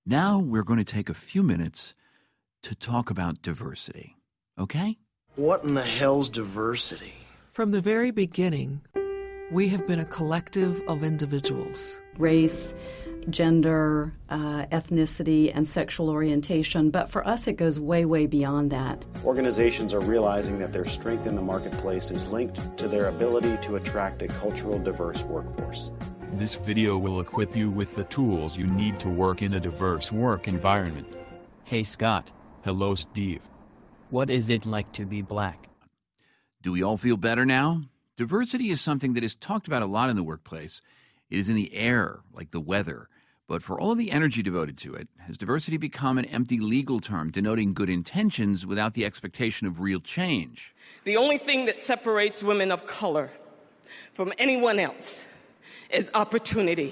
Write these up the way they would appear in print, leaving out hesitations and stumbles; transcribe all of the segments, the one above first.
Now we're going to take a few minutes to talk about diversity, okay? What in the hell's diversity? From the very beginning, we have been a collective of individuals. Race, gender, ethnicity, and sexual orientation. But for us, it goes way, way beyond that. Organizations are realizing that their strength in the marketplace is linked to their ability to attract a cultural diverse workforce. This video will equip you with the tools you need to work in a diverse work environment. Hey Scott. Hello Steve. What is it like to be black? Do we all feel better now? Diversity is something that is talked about a lot in the workplace. It is in the air, like the weather. But for all of the energy devoted to it, has diversity become an empty legal term denoting good intentions without the expectation of real change? The only thing that separates women of color from anyone else is opportunity.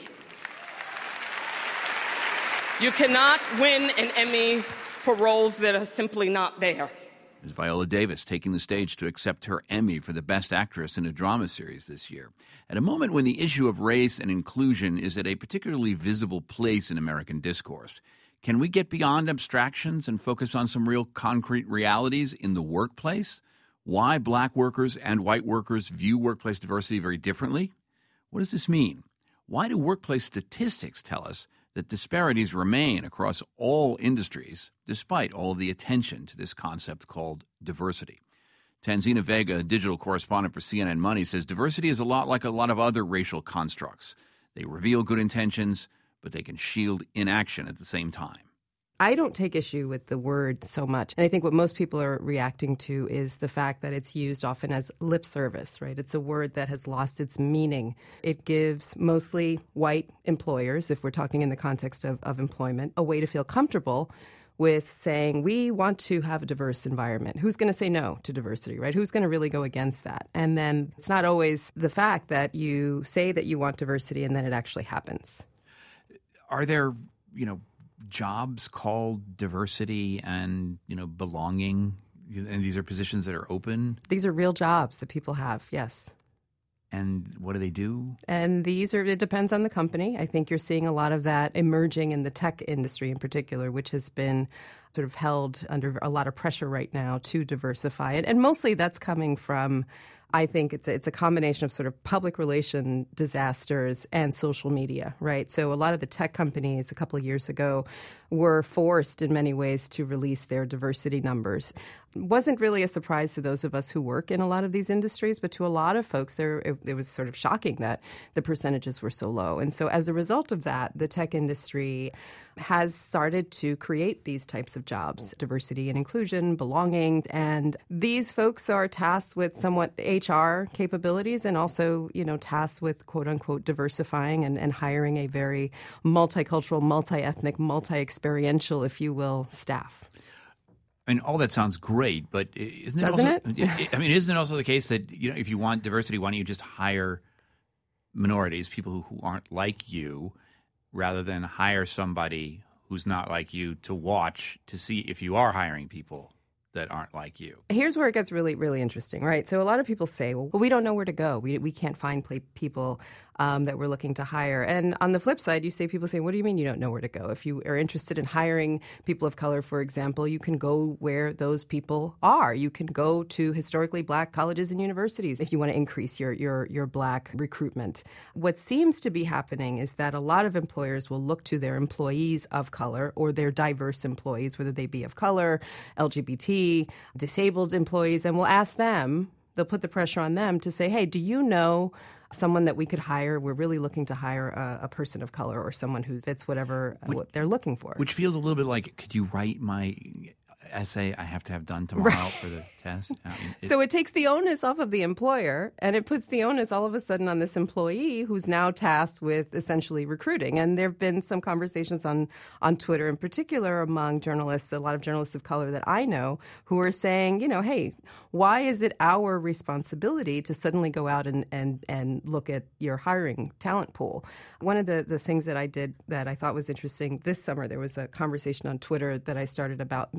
You cannot win an Emmy for roles that are simply not there. Ms. Viola Davis taking the stage to accept her Emmy for the Best Actress in a Drama Series this year. At a moment when the issue of race and inclusion is at a particularly visible place in American discourse, can we get beyond abstractions and focus on some real concrete realities in the workplace? Why black workers and white workers view workplace diversity very differently? What does this mean? Why do workplace statistics tell us that disparities remain across all industries, despite all of the attention to this concept called diversity? Tanzina Vega, digital correspondent for CNN Money, says diversity is a lot like a lot of other racial constructs. They reveal good intentions, but they can shield inaction at the same time. I don't take issue with the word so much. And I think what most people are reacting to is the fact that it's used often as lip service, right? It's a word that has lost its meaning. It gives mostly white employers, if we're talking in the context of employment, a way to feel comfortable with saying, we want to have a diverse environment. Who's going to say no to diversity, right? Who's going to really go against that? And then it's not always the fact that you say that you want diversity and then it actually happens. Are there, jobs called diversity and, belonging, and these are positions that are open? These are real jobs that people have, yes. And what do they do? And it depends on the company. I think you're seeing a lot of that emerging in the tech industry in particular, which has been sort of held under a lot of pressure right now to diversify it. And mostly that's coming from, I think it's a combination of sort of public relation disasters and social media, right? So a lot of the tech companies a couple of years ago were forced in many ways to release their diversity numbers. It wasn't really a surprise to those of us who work in a lot of these industries, but to a lot of folks, it was sort of shocking that the percentages were so low. And so as a result of that, the tech industry has started to create these types of jobs, diversity and inclusion, belonging. And these folks are tasked with somewhat HR capabilities and also, tasked with, quote unquote, diversifying and hiring a very multicultural, multi-ethnic, multi-experiential, if you will, staff. I mean, all that sounds great, but isn't it isn't it also the case that, if you want diversity, why don't you just hire minorities, people who aren't like you, rather than hire somebody who's not like you to watch to see if you are hiring people that aren't like you? Here's where it gets really, really interesting, right? So a lot of people say, well, we don't know where to go. We can't find people that we're looking to hire. And on the flip side, people say, what do you mean you don't know where to go? If you are interested in hiring people of color, for example, you can go where those people are. You can go to historically black colleges and universities if you want to increase your black recruitment. What seems to be happening is that a lot of employers will look to their employees of color or their diverse employees, whether they be of color, LGBT, disabled employees, and will ask them, they'll put the pressure on them to say, hey, do you know someone that we could hire? We're really looking to hire a person of color or someone who fits what they're looking for. Which feels a little bit like, could you write my essay I have to have done tomorrow for the test? So it takes the onus off of the employer, and it puts the onus all of a sudden on this employee who's now tasked with essentially recruiting. And there have been some conversations on Twitter in particular among journalists, a lot of journalists of color that I know, who are saying, hey, why is it our responsibility to suddenly go out and look at your hiring talent pool? One of the things that I did that I thought was interesting this summer, there was a conversation on Twitter that I started about, quote,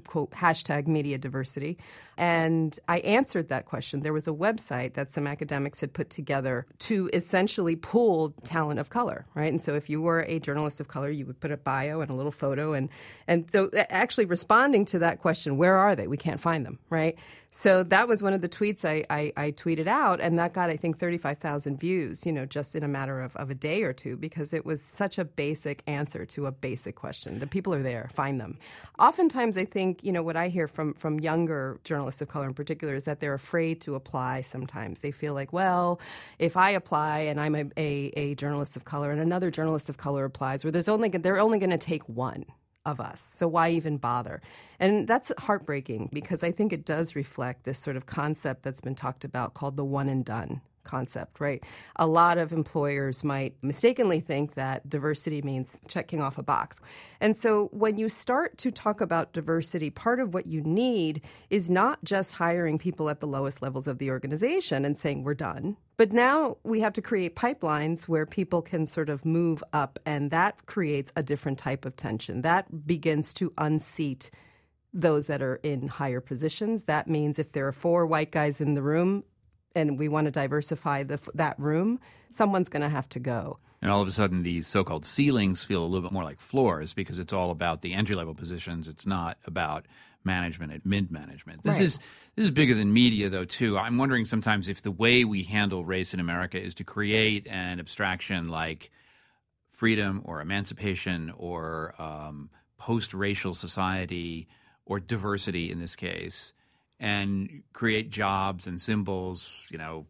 hashtag media diversity. And I answered that question. There was a website that some academics had put together to essentially pool talent of color, right? And so if you were a journalist of color, you would put a bio and a little photo. And so actually responding to that question, where are they? We can't find them, right? So that was one of the tweets I tweeted out, and that got, I think, 35,000 views, just in a matter of a day or two, because it was such a basic answer to a basic question. The people are there, find them. Oftentimes, I think, what I hear from younger journalists of color in particular is that they're afraid to apply sometimes. They feel like, well, if I apply and I'm a journalist of color and another journalist of color applies, where they're only going to take one of us. So why even bother? And that's heartbreaking, because I think it does reflect this sort of concept that's been talked about called the one and done concept, right? A lot of employers might mistakenly think that diversity means checking off a box. And so when you start to talk about diversity, part of what you need is not just hiring people at the lowest levels of the organization and saying we're done, but now we have to create pipelines where people can sort of move up, and that creates a different type of tension. That begins to unseat those that are in higher positions. That means if there are 4 white guys in the room, and we want to diversify that room, someone's going to have to go. And all of a sudden, these so-called ceilings feel a little bit more like floors, because it's all about the entry-level positions. It's not about management and mid-management. This is bigger than media, though, too. I'm wondering sometimes if the way we handle race in America is to create an abstraction like freedom or emancipation or post-racial society or diversity in this case, and create jobs and symbols,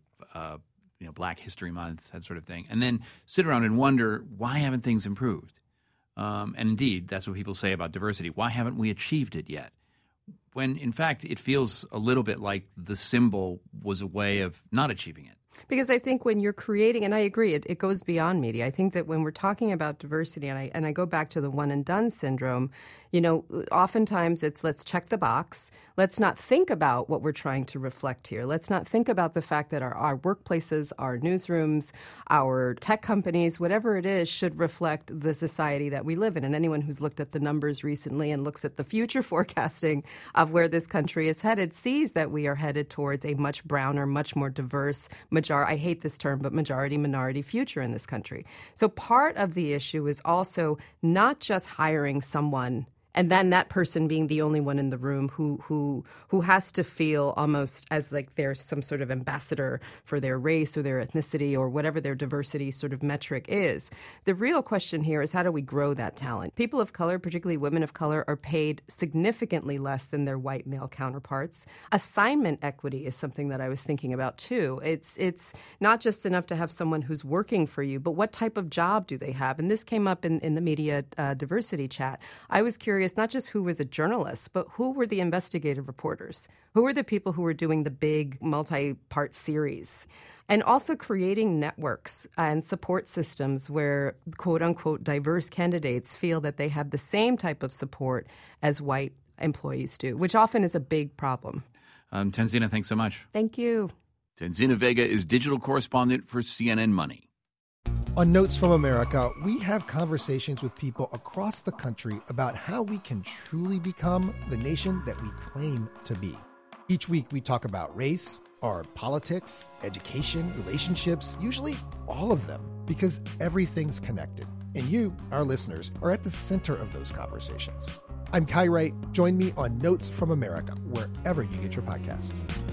Black History Month, that sort of thing, and then sit around and wonder, why haven't things improved? And indeed, that's what people say about diversity. Why haven't we achieved it yet? When, in fact, it feels a little bit like the symbol was a way of not achieving it. Because I think when you're creating, and I agree, it goes beyond media. I think that when we're talking about diversity, and I go back to the one and done syndrome, oftentimes it's let's check the box. Let's not think about what we're trying to reflect here. Let's not think about the fact that our workplaces, our newsrooms, our tech companies, whatever it is, should reflect the society that we live in. And anyone who's looked at the numbers recently and looks at the future forecasting of where this country is headed sees that we are headed towards a much browner, much more diverse, I hate this term, but majority-minority future in this country. So part of the issue is also not just hiring someone and then that person being the only one in the room who has to feel almost as like they're some sort of ambassador for their race or their ethnicity or whatever their diversity sort of metric is. The real question here is, how do we grow that talent? People of color, particularly women of color, are paid significantly less than their white male counterparts. Assignment equity is something that I was thinking about too. It's not just enough to have someone who's working for you, but what type of job do they have? And this came up in the media diversity chat. I was curious not just who was a journalist, but who were the investigative reporters? Who were the people who were doing the big multi-part series? And also creating networks and support systems where, quote-unquote, diverse candidates feel that they have the same type of support as white employees do, which often is a big problem. Tanzina, thanks so much. Thank you. Tanzina Vega is digital correspondent for CNN Money. On Notes from America, we have conversations with people across the country about how we can truly become the nation that we claim to be. Each week, we talk about race, our politics, education, relationships, usually all of them, because everything's connected. And you, our listeners, are at the center of those conversations. I'm Kai Wright. Join me on Notes from America, wherever you get your podcasts.